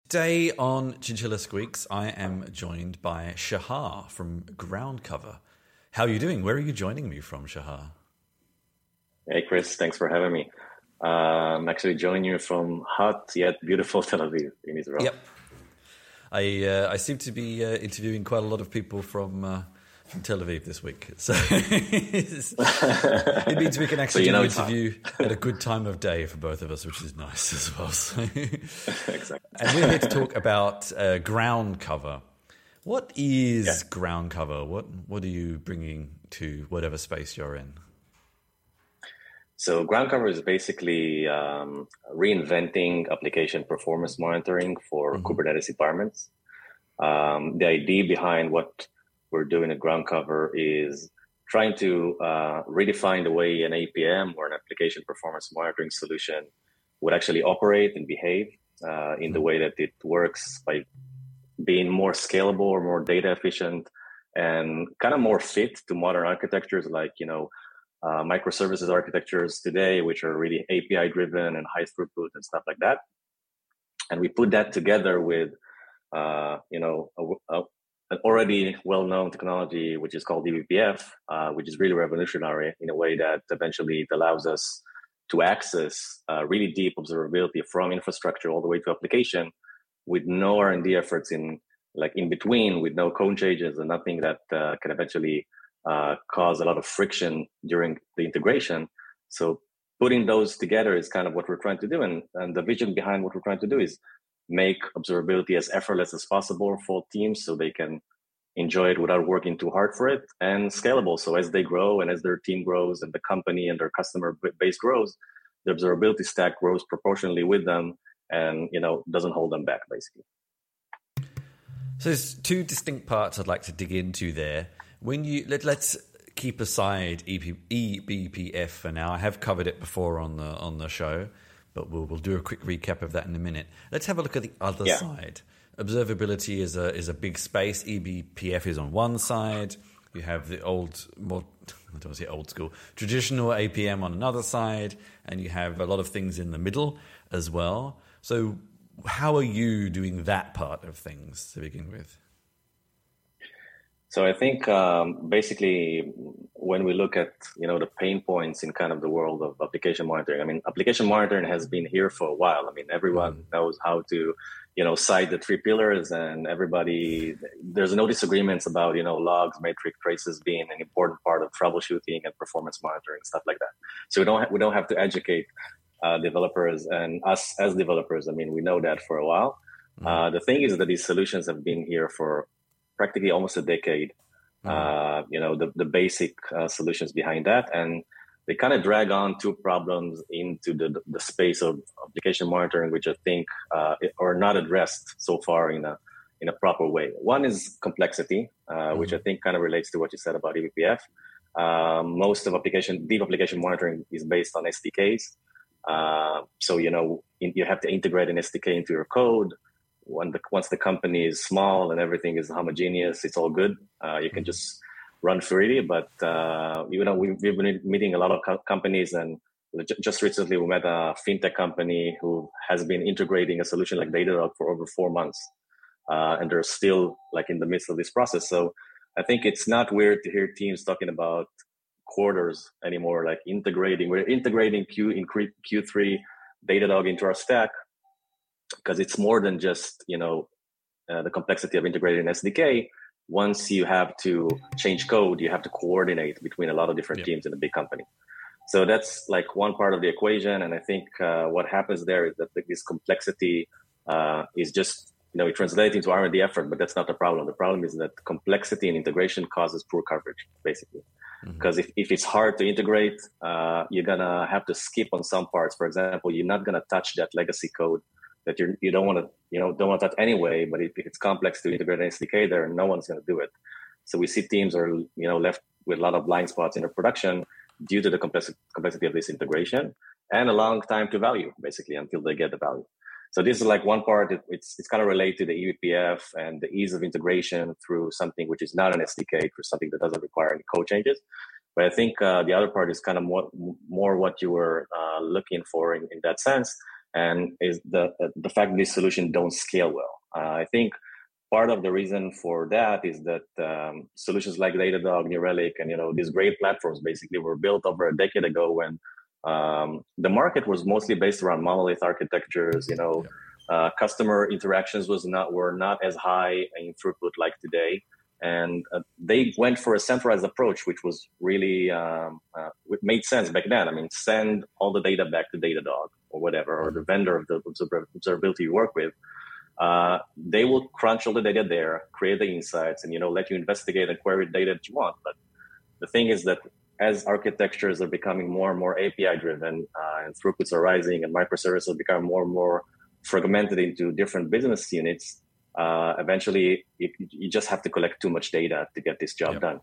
Today on Chinchilla Squeaks, I am joined by Shahar from Groundcover. How are you doing? Where are you joining me from, Shahar? Hey, Chris. Thanks for having me. I'm actually joining you from hot yet beautiful Tel Aviv in Israel. Yep. I seem to be interviewing quite a lot of people from Tel Aviv this week. So it means we can actually do an interview at a good time of day for both of us, which is nice as well. So. Exactly. And we're here to talk about Groundcover. What is Groundcover? What are you bringing to whatever space you're in? So Groundcover is basically reinventing application performance monitoring for Kubernetes environments. The idea behind what we're doing at Groundcover is trying to redefine the way an APM or an application performance monitoring solution would actually operate and behave in the way that it works by being more scalable or more data efficient and kind of more fit to modern architectures like, microservices architectures today, which are really API driven and high throughput and stuff like that. And we put that together with, an already well-known technology, which is called eBPF, which is really revolutionary in a way that eventually it allows us to access really deep observability from infrastructure all the way to application with no R&D efforts in between, with no code changes and nothing that can eventually cause a lot of friction during the integration. So putting those together is kind of what we're trying to do. And the vision behind what we're trying to do is make observability as effortless as possible for teams so they can enjoy it without working too hard for it, and scalable. So as they grow and as their team grows and the company and their customer base grows, the observability stack grows proportionally with them and, doesn't hold them back, basically. So there's two distinct parts I'd like to dig into there. When you let's keep aside eBPF for now. I have covered it before on the show, but we'll do a quick recap of that in a minute. Let's have a look at the other side. Observability is a big space. eBPF is on one side. You have the traditional APM on another side, and you have a lot of things in the middle as well. So how are you doing that part of things to begin with? So I think basically when we look at, the pain points in kind of the world of application monitoring, application monitoring has been here for a while. Everyone knows how to, cite the three pillars, and there's no disagreements about, logs, metric traces being an important part of troubleshooting and performance monitoring, stuff like that. So we don't have to educate developers and us as developers. We know that for a while. The thing is that these solutions have been here for practically almost a decade, the basic solutions behind that. And they kind of drag on two problems into the space of application monitoring, which I think are not addressed so far in a proper way. One is complexity, which I think kind of relates to what you said about eBPF. Most of deep application monitoring is based on SDKs. So, you have to integrate an SDK into your code. Once the company is small and everything is homogeneous, it's all good. You can just run freely. But we've been meeting a lot of companies, and just recently we met a fintech company who has been integrating a solution like Datadog for over 4 months, and they're still in the midst of this process. So I think it's not weird to hear teams talking about quarters anymore, we're integrating Q3 Datadog into our stack. Because it's more than just, the complexity of integrating an SDK. Once you have to change code, you have to coordinate between a lot of different teams in a big company. So that's one part of the equation. And I think what happens there is that this complexity is just, it translates into R&D effort, but that's not the problem. The problem is that complexity and integration causes poor coverage, basically. Because if it's hard to integrate, you're going to have to skip on some parts. For example, you're not going to touch that legacy code that you don't want to touch anyway. But if it's complex to integrate an SDK there, no one's going to do it. So we see teams are left with a lot of blind spots in their production due to the complexity of this integration and a long time to value, basically, until they get the value. So this is one part. It's kind of related to the eBPF and the ease of integration through something which is not an SDK, for something that doesn't require any code changes. But I think the other part is kind of more what you were looking for in that sense. and is the fact these solutions don't scale well. I think part of the reason for that is that solutions like Datadog, New Relic, and these great platforms basically were built over a decade ago when the market was mostly based around monolith architectures. Customer interactions were not as high in throughput like today, and they went for a centralized approach, which was really it made sense back then. I mean, send all the data back to Datadog or whatever, or the vendor of the observability you work with. They will crunch all the data there, create the insights, and let you investigate and query the data that you want. But the thing is that as architectures are becoming more and more API driven, and throughputs are rising, and microservices become more and more fragmented into different business units, eventually you just have to collect too much data to get this job done.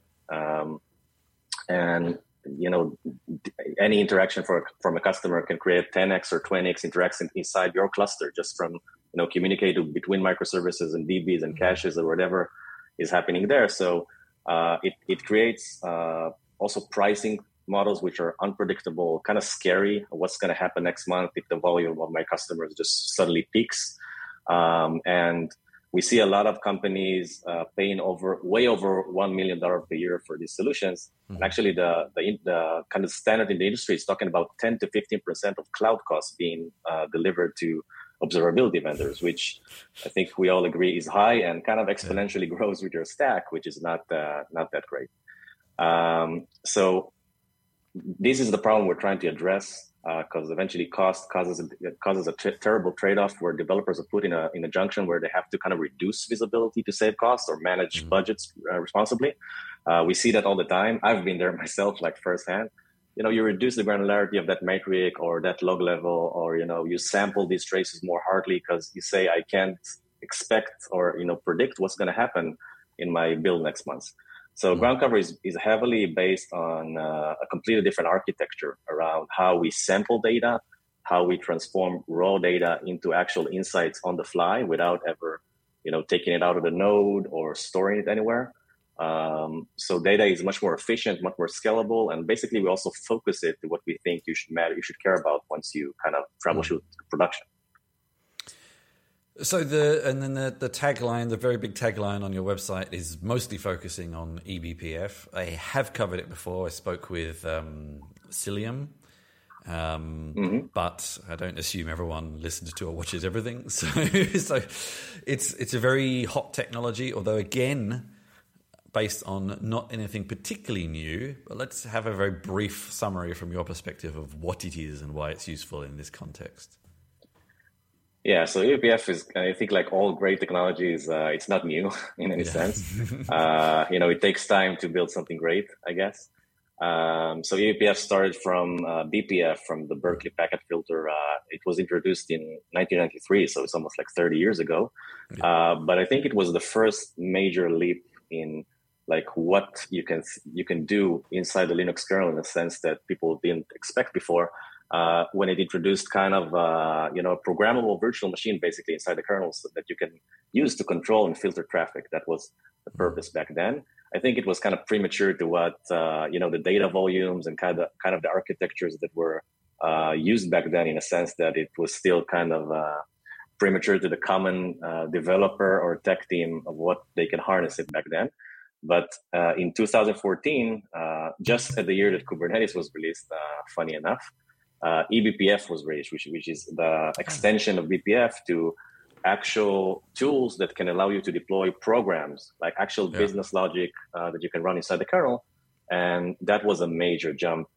And any interaction from a customer can create 10x or 20x interaction inside your cluster just from communicating between microservices and DBs and caches or whatever is happening there. So it creates also pricing models which are unpredictable, kind of scary. What's going to happen next month if the volume of my customers just suddenly peaks? And we see a lot of companies paying way over $1 million per year for these solutions. And actually, the kind of standard in the industry is talking about 10 to 15% of cloud costs being delivered to observability vendors, which I think we all agree is high and kind of exponentially grows with your stack, which is not that great. So this is the problem we're trying to address, because eventually cost causes a terrible trade-off where developers are put in a junction where they have to kind of reduce visibility to save costs or manage budgets responsibly. We see that all the time. I've been there myself, like firsthand. You reduce the granularity of that metric or that log level, or you sample these traces more hardly because you say I can't expect or predict what's going to happen in my build next month. So ground cover is heavily based on a completely different architecture around how we sample data, how we transform raw data into actual insights on the fly without ever, taking it out of the node or storing it anywhere. So data is much more efficient, much more scalable, and basically we also focus it to what we think you should care about once you kind of troubleshoot production. So the tagline, the very big tagline on your website is mostly focusing on eBPF. I have covered it before. I spoke with Cilium, but I don't assume everyone listens to or watches everything. So it's a very hot technology, although again, based on not anything particularly new. But let's have a very brief summary from your perspective of what it is and why it's useful in this context. Yeah, so eBPF is, I think, like all great technologies, it's not new in any sense. It takes time to build something great, I guess. So eBPF started from BPF, from the Berkeley Packet Filter. It was introduced in 1993, so it's almost like 30 years ago. But I think it was the first major leap in like what you can do inside the Linux kernel in a sense that people didn't expect before. When it introduced kind of a programmable virtual machine basically inside the kernel so that you can use to control and filter traffic. That was the purpose back then. I think it was kind of premature to what the data volumes and kind of the architectures that were used back then, in a sense that it was still kind of premature to the common developer or tech team of what they can harness it back then. But in 2014, just at the year that Kubernetes was released, funny enough, eBPF was released, which is the extension of BPF to actual tools that can allow you to deploy programs, like actual business logic that you can run inside the kernel. And that was a major jump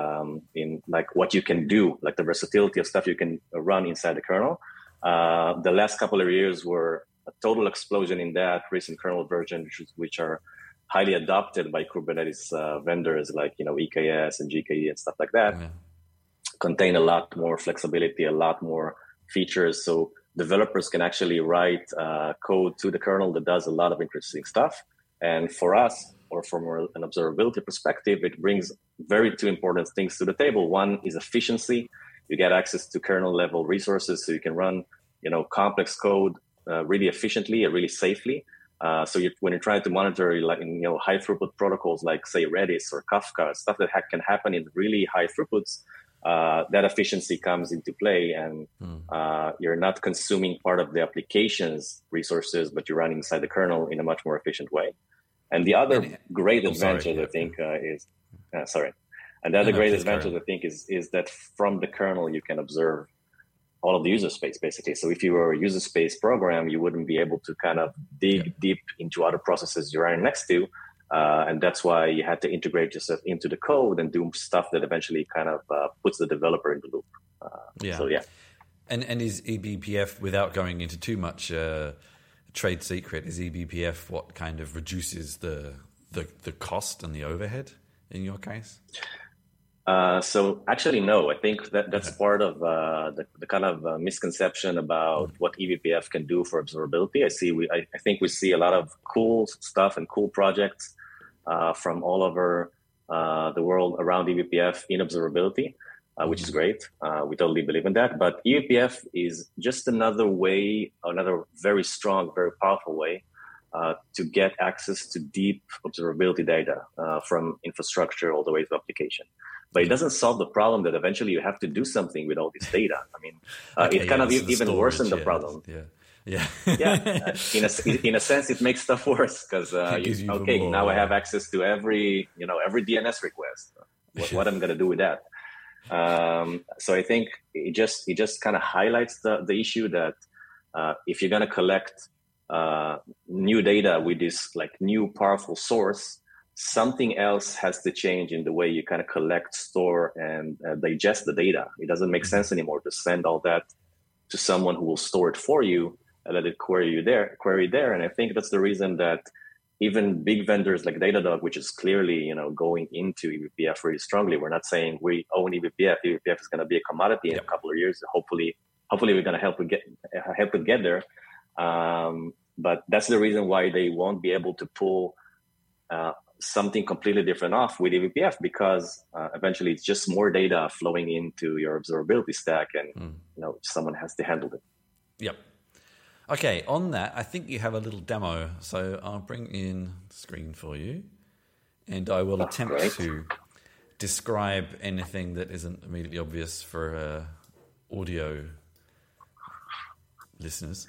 in like what you can do, like the versatility of stuff you can run inside the kernel. The last couple of years were a total explosion in that. Recent kernel versions, which are highly adopted by Kubernetes vendors like EKS and GKE and stuff like that, contain a lot more flexibility, a lot more features. So developers can actually write code to the kernel that does a lot of interesting stuff. And for us, or from an observability perspective, it brings two important things to the table. One is efficiency. You get access to kernel level resources, so you can run complex code really efficiently and really safely. So when you're trying to monitor like high throughput protocols like say Redis or Kafka, stuff that can happen in really high throughputs, that efficiency comes into play, and you're not consuming part of the application's resources, but you're running inside the kernel in a much more efficient way. And the other great advantage, I think, is And the other great advantage, I think, is that from the kernel you can observe all of the user space, basically. So if you were a user space program, you wouldn't be able to kind of dig deep into other processes you're running next to. And that's why you had to integrate yourself into the code and do stuff that eventually kind of puts the developer in the loop. So, yeah. And is eBPF, without going into too much trade secret, is eBPF what kind of reduces the cost and the overhead in your case? So actually, no. I think that's part of the kind of misconception about what eBPF can do for observability. I think we see a lot of cool stuff and cool projects from all over the world around eBPF in observability, which is great. We totally believe in that. But eBPF is just another way, another very strong, very powerful way to get access to deep observability data from infrastructure all the way to application. But it doesn't solve the problem that eventually you have to do something with all this data. I mean, it kind of even worsened the problem. Yeah. In a sense, it makes stuff worse because now I have access to every DNS request. What I'm going to do with that? So I think it just kind of highlights the issue that if you're going to collect new data with this like new powerful source, something else has to change in the way you kind of collect, store, and digest the data. It doesn't make sense anymore to send all that to someone who will store it for you and let it query there. And I think that's the reason that even big vendors like Datadog, which is clearly going into eBPF really strongly. We're not saying we own eBPF. eBPF is going to be a commodity in a couple of years. Hopefully we're going to help it get there. But that's the reason why they won't be able to pull something completely different off with eBPF, because eventually it's just more data flowing into your observability stack, and someone has to handle it. Yep. Okay, on that, I think you have a little demo, so I'll bring in the screen for you, and I will attempt to describe anything that isn't immediately obvious for audio listeners.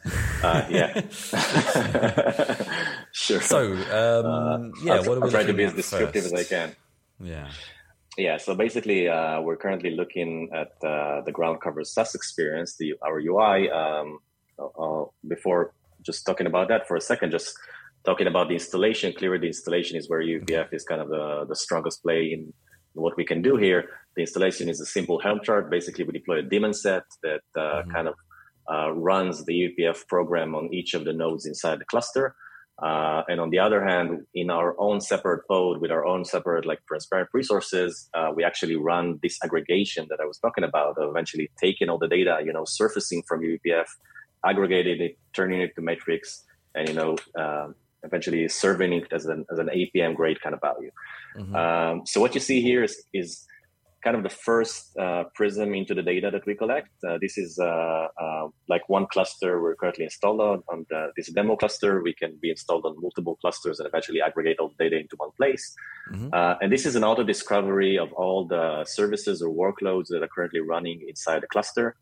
Sure. So, I'll try to be as descriptive as I can. Yeah. So basically, we're currently looking at the ground cover SaaS experience, our UI. Before just talking about that for a second, just talking about the installation. Clearly, the installation is where eBPF is kind of the strongest play in what we can do here. The installation is a simple Helm chart. Basically, we deploy a daemon set that kind of runs the eBPF program on each of the nodes inside the cluster. And on the other hand, in our own separate code with our own separate transparent resources, we actually run this aggregation that I was talking about, of eventually taking all the data, surfacing from eBPF, aggregating it, turning it to metrics, and eventually serving it as an APM grade kind of value. So what you see here is kind of the first prism into the data that we collect. This is like one cluster we're currently installed on this demo cluster. We can be installed on multiple clusters and eventually aggregate all the data into one place. And this is an auto discovery of all the services or workloads that are currently running inside the cluster.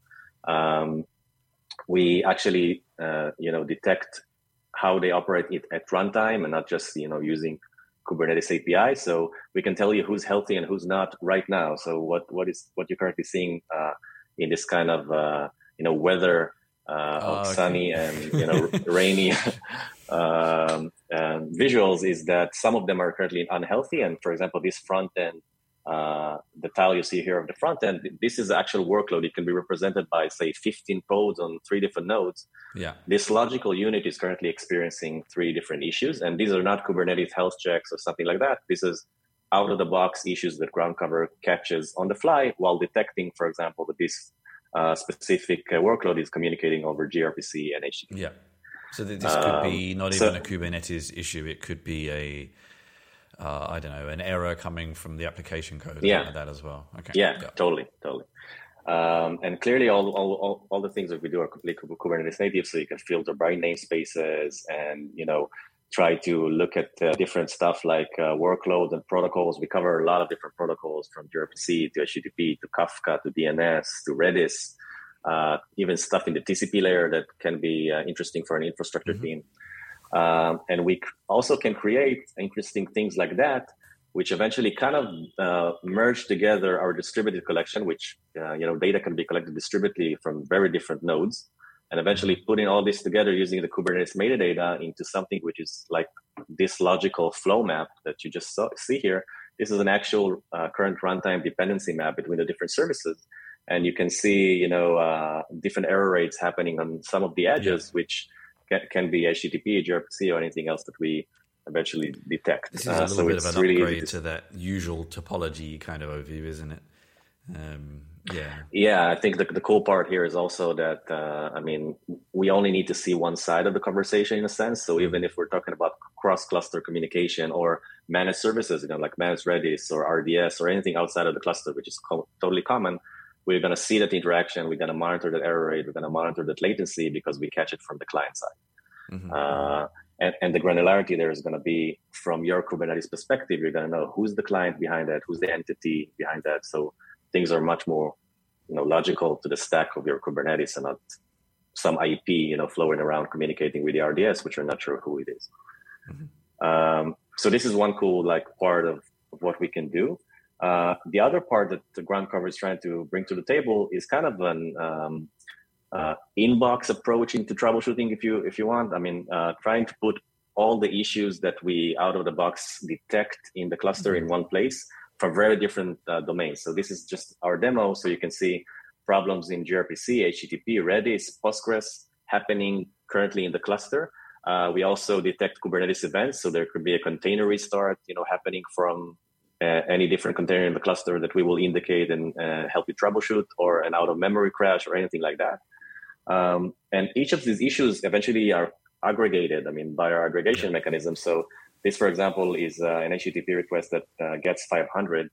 We actually, detect how they operate it at runtime, and not just, using Kubernetes API. So we can tell you who's healthy and who's not right now. So what you're currently seeing in this kind of, weather of sunny and, rainy visuals is that some of them are currently unhealthy. And for example, this front end, the tile you see here of the front end, this is the actual workload. It can be represented by, say, 15 pods on 3 different nodes. Yeah. This logical unit is currently experiencing 3 different issues, and these are not Kubernetes health checks or something like that. This is out-of-the-box issues that ground cover catches on the fly while detecting, for example, that this specific workload is communicating over gRPC and HTTP. Yeah. So this could be not even a Kubernetes issue. It could be an error coming from the application code. Like that as well. Okay. Yeah. Totally. And clearly, all the things that we do are completely Kubernetes native, so you can filter by namespaces and try to look at different stuff like workload and protocols. We cover a lot of different protocols from gRPC to HTTP to Kafka to DNS to Redis, even stuff in the TCP layer that can be interesting for an infrastructure team. And we also can create interesting things like that, which eventually kind of merge together our distributed collection, which data can be collected distributed from very different nodes, and eventually putting all this together using the Kubernetes metadata into something which is like this logical flow map that you just see here. This is an actual current runtime dependency map between the different services. And you can see, different error rates happening on some of the edges, which can be HTTP, gRPC, or anything else that we eventually detect. This is a little bit of an upgrade to that usual topology kind of overview, isn't it? Yeah, I think the cool part here is also that, we only need to see one side of the conversation in a sense. So even if we're talking about cross-cluster communication or managed services, like managed Redis or RDS or anything outside of the cluster, which is totally common, we're going to see that interaction. We're going to monitor that error rate. We're going to monitor that latency because we catch it from the client side. Mm-hmm. And the granularity there is going to be from your Kubernetes perspective. You're going to know who's the client behind that, who's the entity behind that. So things are much more, logical to the stack of your Kubernetes and not some IP, flowing around communicating with the RDS, which you're not sure who it is. Mm-hmm. So this is one cool part of what we can do. The other part that the ground cover is trying to bring to the table is kind of an inbox approach into troubleshooting, if you want. Trying to put all the issues that we out of the box detect in the cluster in one place for very different domains. So this is just our demo, so you can see problems in gRPC, HTTP, Redis, Postgres happening currently in the cluster. We also detect Kubernetes events, so there could be a container restart, happening from any different container in the cluster that we will indicate and help you troubleshoot, or an out-of-memory crash or anything like that. And each of these issues eventually are aggregated, by our aggregation mechanism. So this, for example, is an HTTP request that gets 500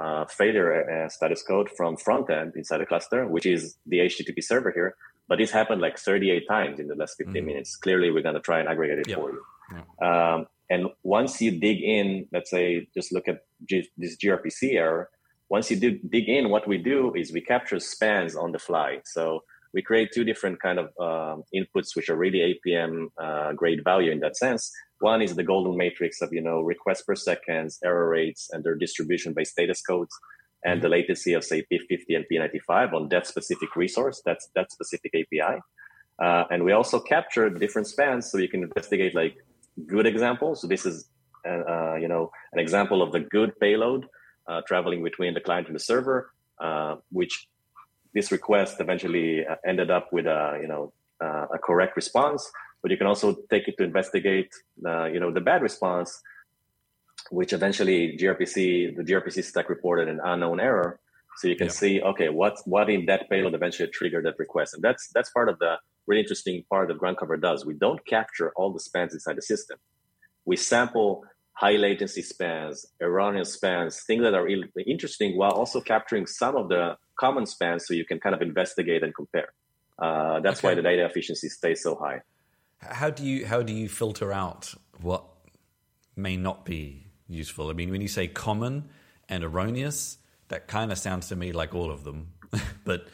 failure status code from front end inside the cluster, which is the HTTP server here. But this happened 38 times in the last 15 minutes. Clearly, we're going to try and aggregate it for you. Yeah. And once you dig in, let's say, just look at this gRPC error. Once you dig in, what we do is we capture spans on the fly. So we create two different kind of inputs, which are really APM grade value in that sense. One is the golden matrix of, requests per second, error rates, and their distribution by status codes, and the latency of, say, P50 and P95 on that specific resource, that specific API. And we also capture different spans, so you can investigate good examples. So this is, an example of the good payload traveling between the client and the server, which this request eventually ended up with a correct response. But you can also take it to investigate, the bad response, which eventually the gRPC stack reported an unknown error. So you can see, okay, what in that payload eventually triggered that request. And that's part of the really interesting part that ground cover does. We don't capture all the spans inside the system. We sample high latency spans, erroneous spans, things that are interesting, while also capturing some of the common spans so you can kind of investigate and compare. That's why the data efficiency stays so high. How do you filter out what may not be useful? When you say common and erroneous, that kind of sounds to me like all of them. But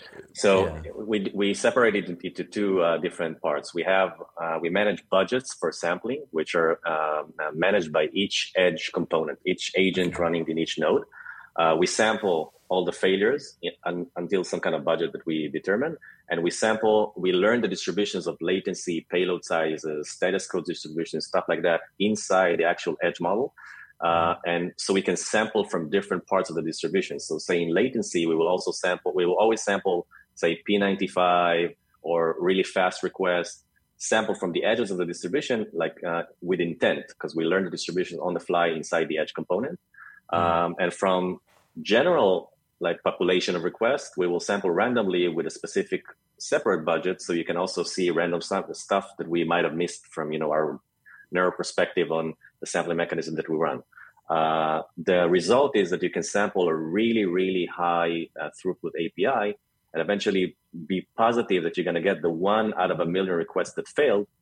we separated it into two different parts. We manage budgets for sampling, which are managed by each edge component, each agent running in each node. We sample all the failures until some kind of budget that we determine. And we learn the distributions of latency, payload sizes, status code distributions, stuff like that inside the actual edge model. And so we can sample from different parts of the distribution. So say in latency, we will always sample, say, P95 or really fast requests, sample from the edges of the distribution, with intent, because we learn the distribution on the fly inside the edge component. And from general population of requests, we will sample randomly with a specific separate budget. So you can also see random stuff that we might have missed from, our narrow perspective on the sampling mechanism that we run. The result is that you can sample a really, really high throughput API and eventually be positive that you're going to get the 1 out of a million requests that failed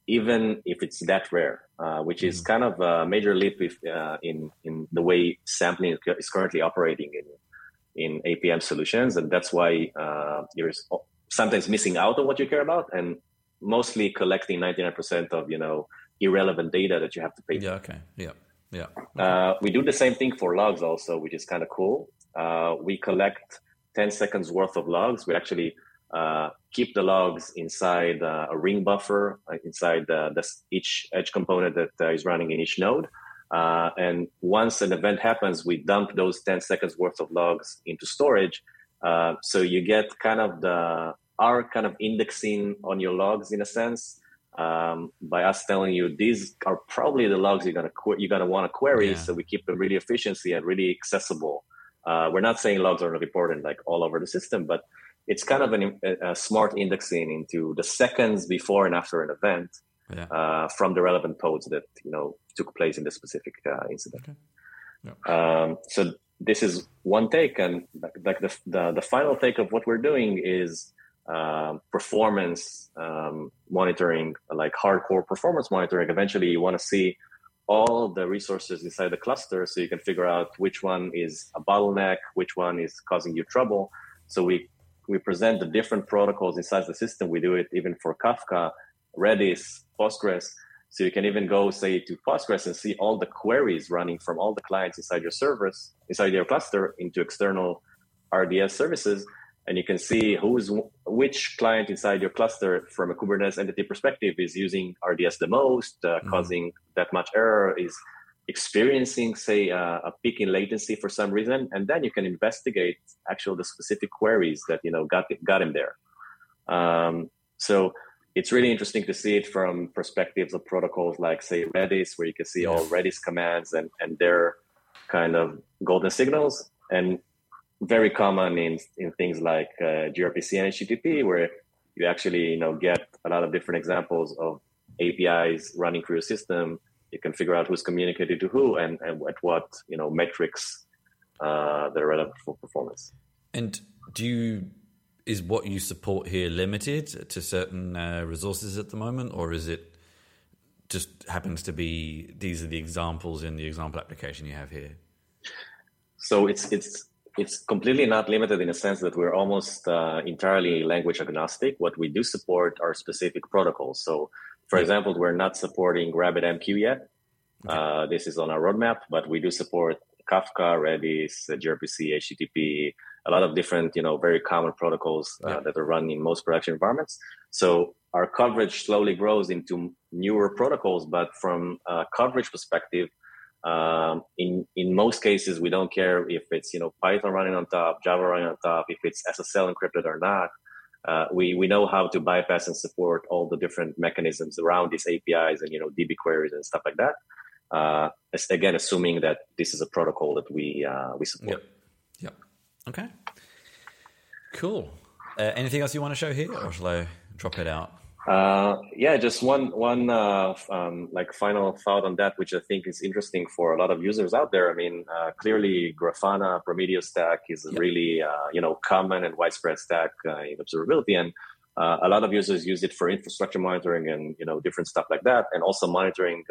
even if it's that rare, which is kind of a major leap in the way sampling is currently operating in APM solutions, and that's why you're sometimes missing out on what you care about, and mostly collecting 99% of irrelevant data that you have to pay for. Yeah. Okay. Yeah. Yeah. We do the same thing for logs also, which is kind of cool. We collect 10 seconds worth of logs. We actually keep the logs inside a ring buffer inside each edge component that is running in each node. And once an event happens, we dump those 10 seconds worth of logs into storage. So you get kind of our kind of indexing on your logs in a sense, by us telling you these are probably the logs you're gonna want to query. Yeah. So we keep them really efficiency and really accessible. We're not saying logs are not important like all over the system, but it's kind of a smart indexing into the seconds before and after an event. Yeah. From the relevant pods that took place in the specific incident. Okay. Yeah. So this is one take, and like the final take of what we're doing is performance monitoring, like hardcore performance monitoring. Eventually, you want to see all the resources inside the cluster, so you can figure out which one is a bottleneck, which one is causing you trouble. So we present the different protocols inside the system. We do it even for Kafka, Redis, Postgres. So you can even go, say, to Postgres and see all the queries running from all the clients inside your servers, inside your cluster, into external RDS services. And you can see which client inside your cluster from a Kubernetes entity perspective is using RDS the most, causing that much error, is experiencing, say, a peak in latency for some reason. And then you can investigate actually the specific queries that got him there. So it's really interesting to see it from perspectives of protocols like, say, Redis, where you can see all Redis commands and their kind of golden signals, and very common in things like gRPC and HTTP, where you actually get a lot of different examples of APIs running through your system. You can figure out who's communicated to who and at what metrics that are relevant for performance. And is what you support here limited to certain resources at the moment, or is it just happens to be these are the examples in the example application you have here? So it's completely not limited in a sense that we're almost entirely language agnostic. What we do support are specific protocols. So, for example, we're not supporting RabbitMQ yet. Okay. This is on our roadmap, but we do support Kafka, Redis, gRPC, HTTP, a lot of different, very common protocols that are run in most production environments. So our coverage slowly grows into newer protocols, but from a coverage perspective, in most cases, we don't care if it's Python running on top, Java running on top, if it's SSL encrypted or not. We know how to bypass and support all the different mechanisms around these APIs and DB queries and stuff like that. Again, assuming that this is a protocol that we support. Yep. Okay. Cool. Anything else you want to show here, or shall I drop it out? Just one like final thought on that, which I think is interesting for a lot of users out there. I mean, clearly Grafana Prometheus stack is a really common and widespread stack in observability, and a lot of users use it for infrastructure monitoring and different stuff like that, and also monitoring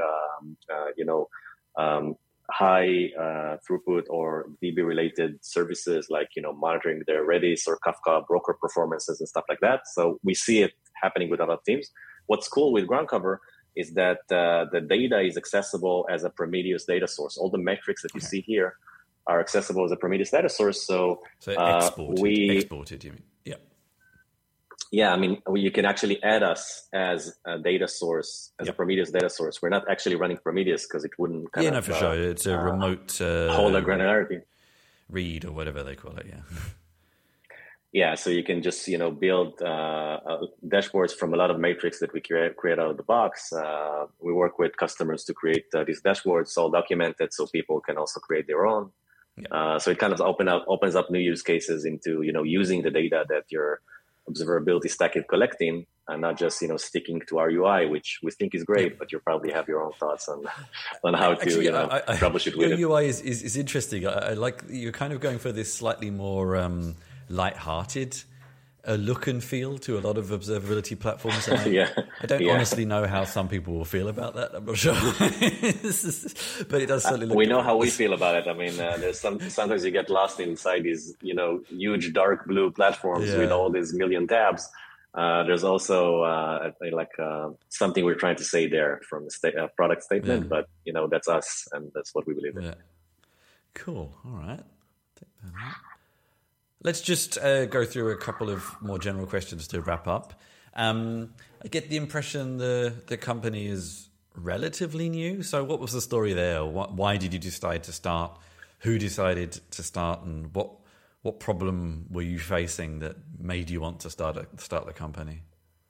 high throughput or DB related services like monitoring their Redis or Kafka broker performances and stuff like that. So we see it happening with a lot of teams. What's cool with GroundCover is that the data is accessible as a Prometheus data source. All the metrics that you see here are accessible as a Prometheus data source. So exported, you mean? Yeah. Yeah, I mean, you can actually add us as a data source, as a Prometheus data source. We're not actually running Prometheus because it wouldn't for sure. It's a remote hold of granularity. Read or whatever they call it, Yeah, so you can just, build dashboards from a lot of metrics that we create out of the box. We work with customers to create these dashboards, all documented, so people can also create their own. Yeah. So it kind of opens up new use cases into, using the data that your observability stack is collecting, and not just sticking to our UI, which we think is great, but you probably have your own thoughts on how to troubleshoot with it. Your UI is interesting. I like you're kind of going for this slightly more light-hearted a look and feel to a lot of observability platforms. And I don't Yeah. honestly know how some people will feel about that. I'm not sure, but it does certainly look We know different. how we feel about it. I mean, there's sometimes you get lost inside these, huge dark blue platforms with all these million tabs. There's also something we're trying to say there from a product statement, but that's us, and that's what we believe in. Yeah. Cool. All right. Take that out. Let's just go through a couple of more general questions to wrap up. I get the impression the company is relatively new. So what was the story there? Why did you decide to start? Who decided to start? And what problem were you facing that made you want to start the company?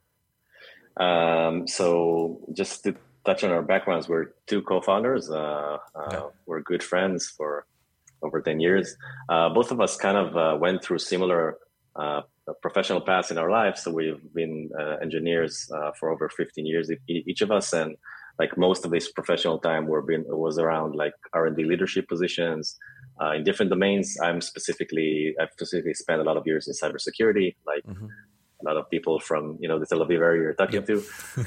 So just to touch on our backgrounds, we're two co-founders. We're good friends for over 10 years. Both of us kind of went through similar professional paths in our lives. So we've been engineers for over 15 years, each of us. And like most of this professional time was around like R&D leadership positions in different domains. I've specifically spent a lot of years in cybersecurity, like a lot of people from, the Tel Aviv area you're talking to.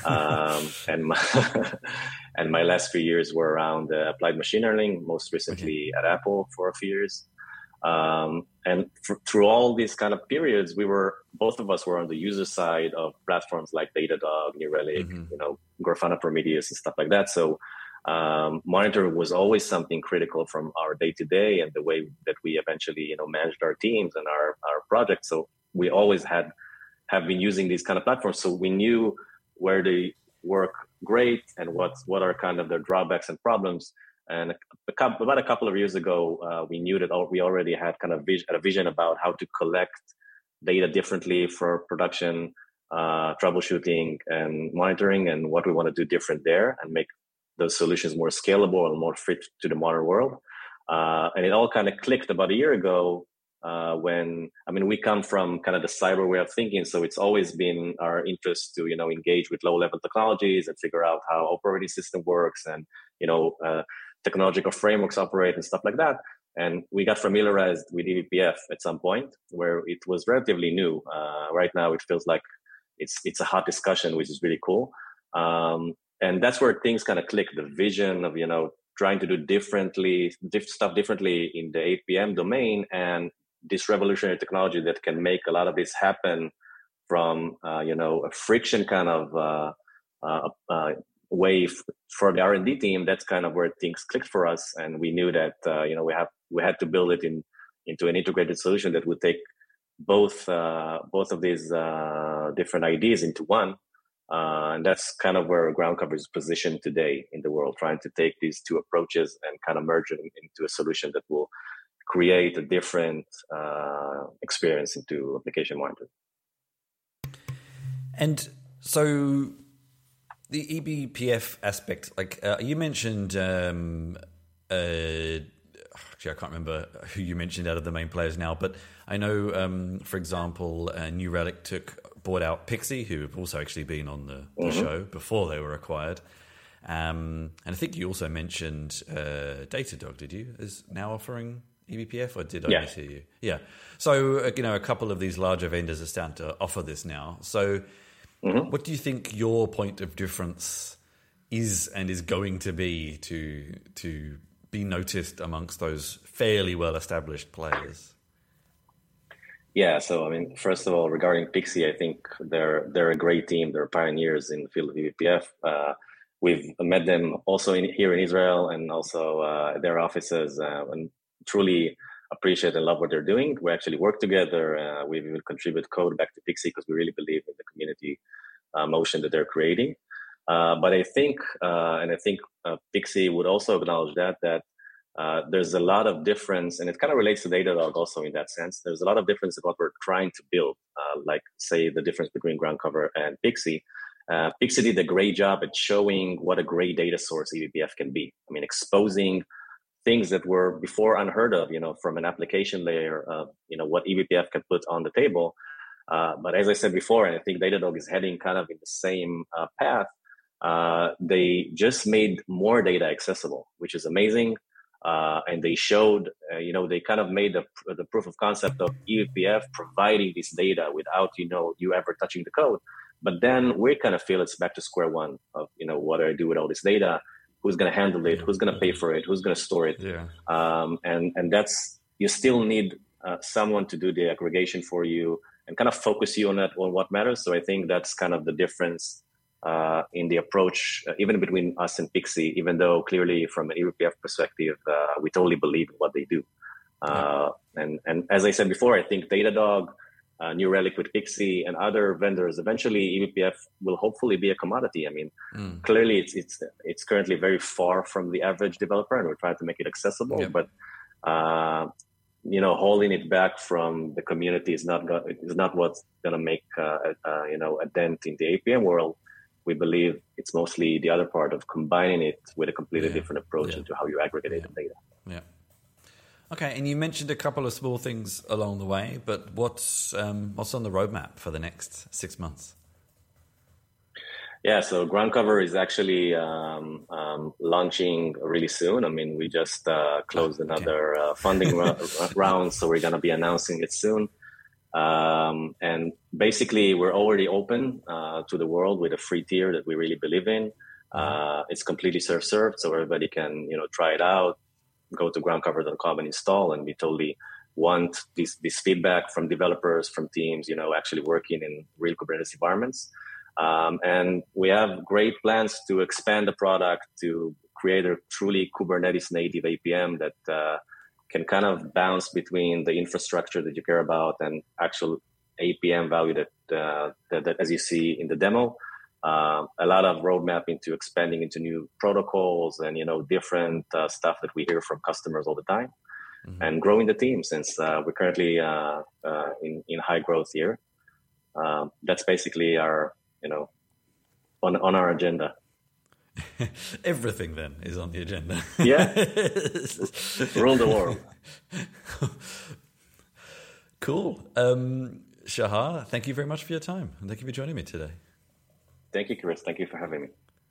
And my last few years were around applied machine learning, most recently at Apple for a few years. And through all these kind of periods, both of us were on the user side of platforms like Datadog, New Relic, Grafana Prometheus and stuff like that. So monitoring was always something critical from our day-to-day and the way that we eventually, managed our teams and our projects. So we always have been using these kind of platforms. So we knew where they work great and what are kind of their drawbacks and problems. And about a couple of years ago, we knew that we already had kind of a vision about how to collect data differently for production, troubleshooting and monitoring, and what we want to do different there and make those solutions more scalable and more fit to the modern world. And it all kind of clicked about a year ago we come from kind of the cyber way of thinking. So it's always been our interest to, engage with low-level technologies and figure out how operating system works and, technological frameworks operate and stuff like that. And we got familiarized with eBPF at some point where it was relatively new. Right now, it feels like it's a hot discussion, which is really cool. And that's where things kind of click. The vision of, trying to do stuff differently in the APM domain and this revolutionary technology that can make a lot of this happen from, a friction kind of way for the R&D team. That's kind of where things clicked for us. And we knew that, we had to build it into an integrated solution that would take both of these different ideas into one. And that's kind of where GroundCover is positioned today in the world, trying to take these two approaches and kind of merge them into a solution that will create a different experience into application monitoring. And so the eBPF aspect, like you mentioned, actually I can't remember who you mentioned out of the main players now, but I know, for example, New Relic bought out Pixie, who have also actually been on the show before they were acquired. And I think you also mentioned Datadog, did you, is now offering eBPF, or did I mishear you? Yeah. So, a couple of these larger vendors are starting to offer this now. So what do you think your point of difference is and is going to be to be noticed amongst those fairly well-established players? Yeah, so first of all, regarding Pixie, I think they're a great team. They're pioneers in the field of eBPF. We've met them also here in Israel and also their offices, and truly appreciate and love what they're doing. We actually work together. We will contribute code back to Pixie because we really believe in the community motion that they're creating. But I think Pixie would also acknowledge that there's a lot of difference, and it kind of relates to Datadog also in that sense. There's a lot of difference in what we're trying to build, like say the difference between GroundCover and Pixie. Pixie did a great job at showing what a great data source eBPF can be. Exposing things that were before unheard of, from an application layer of, what eBPF can put on the table. But as I said before, and I think Datadog is heading kind of in the same path, they just made more data accessible, which is amazing. and they showed, they kind of made the proof of concept of eBPF providing this data without, you ever touching the code. But then we kind of feel it's back to square one of, what do I do with all this data? Who's going to handle it? Who's going to pay for it? Who's going to store it? Yeah. And that's, you still need someone to do the aggregation for you and kind of focus you on what matters. So I think that's kind of the difference in the approach, even between us and Pixie, even though clearly from an eBPF perspective, we totally believe in what they do. And as I said before, I think Datadog, New Relic with Pixie, and other vendors, eventually eBPF will hopefully be a commodity. I mean, clearly it's currently very far from the average developer, and we're trying to make it accessible. Yep. But holding it back from the community is not what's going to make a dent in the APM world. We believe it's mostly the other part of combining it with a completely different approach into how you aggregate the data. Yeah. Okay, and you mentioned a couple of small things along the way, but what's on the roadmap for the next 6 months? Yeah, so Ground Cover is actually launching really soon. I mean, we just closed another funding round, so we're going to be announcing it soon. And basically, we're already open to the world with a free tier that we really believe in. It's completely self-served, so everybody can try it out, go to groundcover.com and install. And we totally want this feedback from developers, from teams, actually working in real Kubernetes environments. And we have great plans to expand the product to create a truly Kubernetes native APM that can kind of bounce between the infrastructure that you care about and actual APM value that as you see in the demo. A lot of roadmap into expanding into new protocols and different stuff that we hear from customers all the time, and growing the team since we're currently in high growth here. That's basically our on our agenda. Everything then is on the agenda. Yeah. Rule the world. Cool. Shahar, thank you very much for your time. And thank you for joining me today. Thank you, Chris. Thank you for having me.